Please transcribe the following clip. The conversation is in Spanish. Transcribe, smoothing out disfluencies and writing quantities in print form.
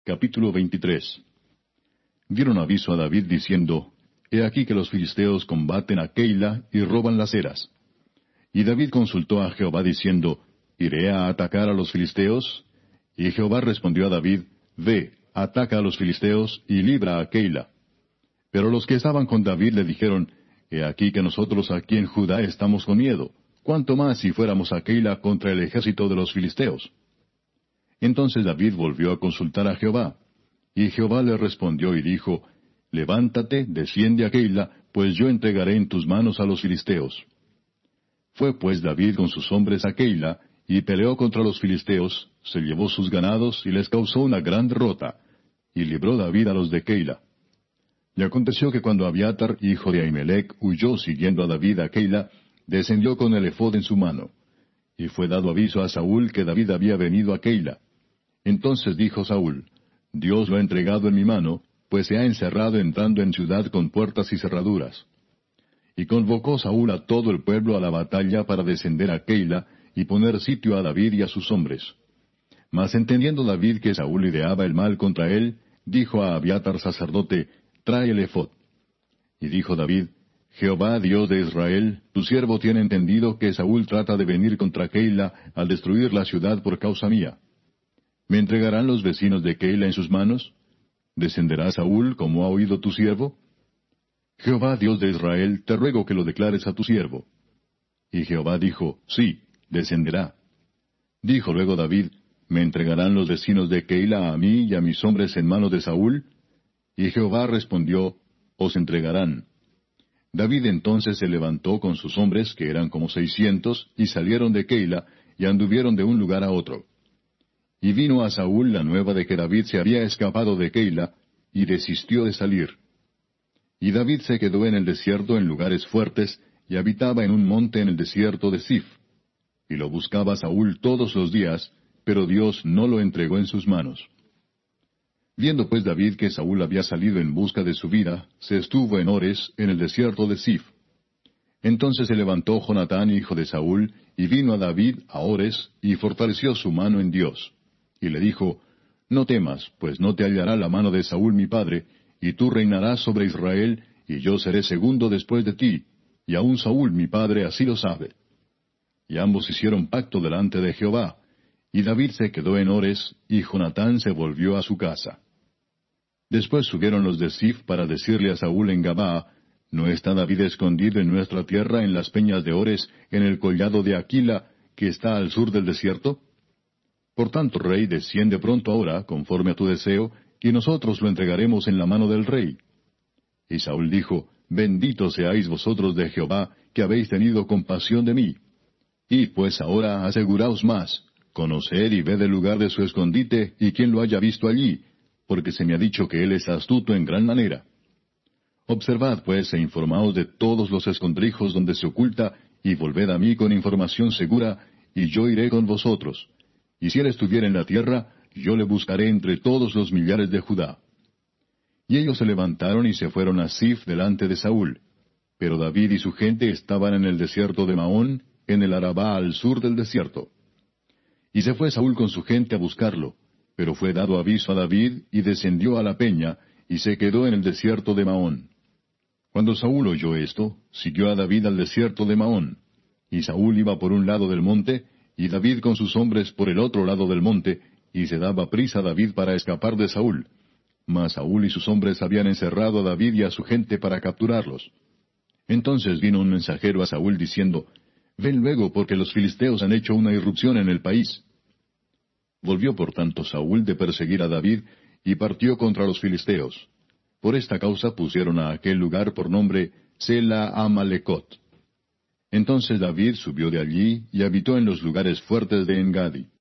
Capítulo 23. Dieron aviso a David diciendo, He aquí que los filisteos combaten a Keila y roban las eras. Y David consultó a Jehová diciendo, ¿Iré a atacar a los filisteos? Y Jehová respondió a David, Ve, ataca a los filisteos y libra a Keila. Pero los que estaban con David le dijeron, He aquí que nosotros aquí en Judá estamos con miedo. ¿Cuánto más si fuéramos a Keila contra el ejército de los filisteos? Entonces David volvió a consultar a Jehová. Y Jehová le respondió y dijo, Levántate, desciende a Keila, pues yo entregaré en tus manos a los filisteos. Fue pues David con sus hombres a Keila, y peleó contra los filisteos, se llevó sus ganados y les causó una gran derrota, y libró David a los de Keila. Y aconteció que cuando Abiatar, hijo de Ahimelech, huyó siguiendo a David a Keila, descendió con el ephod en su mano. Y fue dado aviso a Saúl que David había venido a Keila. Entonces dijo Saúl, Dios lo ha entregado en mi mano, pues se ha encerrado entrando en ciudad con puertas y cerraduras. Y convocó Saúl a todo el pueblo a la batalla para descender a Keila y poner sitio a David y a sus hombres. Mas entendiendo David que Saúl ideaba el mal contra él, dijo a Abiatar sacerdote, Trae el ephod. Y dijo David, Jehová, Dios de Israel, tu siervo tiene entendido que Saúl trata de venir contra Keila al destruir la ciudad por causa mía. ¿Me entregarán los vecinos de Keila en sus manos? ¿Descenderá Saúl como ha oído tu siervo? Jehová, Dios de Israel, te ruego que lo declares a tu siervo. Y Jehová dijo, Sí, descenderá. Dijo luego David, ¿Me entregarán los vecinos de Keila a mí y a mis hombres en manos de Saúl? Y Jehová respondió, Os entregarán. David entonces se levantó con sus hombres, que eran como 600, y salieron de Keila, y anduvieron de un lugar a otro. Y vino a Saúl la nueva de que David se había escapado de Keila, y desistió de salir. Y David se quedó en el desierto en lugares fuertes, y habitaba en un monte en el desierto de Ziph. Y lo buscaba Saúl todos los días, pero Dios no lo entregó en sus manos. Viendo pues David que Saúl había salido en busca de su vida, se estuvo en Ores, en el desierto de Ziph. Entonces se levantó Jonatán, hijo de Saúl, y vino a David a Ores, y fortaleció su mano en Dios. Y le dijo, No temas, pues no te hallará la mano de Saúl mi padre, y tú reinarás sobre Israel, y yo seré segundo después de ti, y aun Saúl mi padre así lo sabe. Y ambos hicieron pacto delante de Jehová, y David se quedó en Ores, y Jonatán se volvió a su casa. Después subieron los de Ziph para decirle a Saúl en Gabaa, ¿No está David escondido en nuestra tierra en las peñas de Ores, en el collado de Aquila, que está al sur del desierto? Por tanto, rey, desciende pronto ahora, conforme a tu deseo, y nosotros lo entregaremos en la mano del rey. Y Saúl dijo, Benditos seáis vosotros de Jehová, que habéis tenido compasión de mí. Y pues ahora aseguraos más, conoced y ved el lugar de su escondite, y quién lo haya visto allí, porque se me ha dicho que él es astuto en gran manera. Observad pues e informaos de todos los escondrijos donde se oculta, y volved a mí con información segura, y yo iré con vosotros. Y si él estuviera en la tierra, yo le buscaré entre todos los millares de Judá. Y ellos se levantaron y se fueron a Ziph delante de Saúl. Pero David y su gente estaban en el desierto de Maón, en el Arabá al sur del desierto. Y se fue Saúl con su gente a buscarlo, pero fue dado aviso a David, y descendió a la peña, y se quedó en el desierto de Maón. Cuando Saúl oyó esto, siguió a David al desierto de Maón. Y Saúl iba por un lado del monte, y David con sus hombres por el otro lado del monte, y se daba prisa a David para escapar de Saúl. Mas Saúl y sus hombres habían encerrado a David y a su gente para capturarlos. Entonces vino un mensajero a Saúl diciendo, Ven luego, porque los filisteos han hecho una irrupción en el país. Volvió por tanto Saúl de perseguir a David, y partió contra los filisteos. Por esta causa pusieron a aquel lugar por nombre Sela Amalecot. Entonces David subió de allí, y habitó en los lugares fuertes de Engadi.